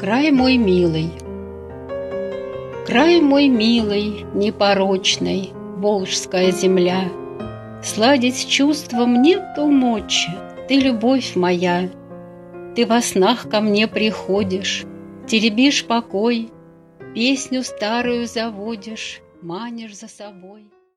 Край мой милый, край мой милый, непорочный, волжская земля. Сладить с чувством нету мочи, ты любовь моя. Ты во снах ко мне приходишь, теребишь покой, песню старую заводишь, манишь за собой.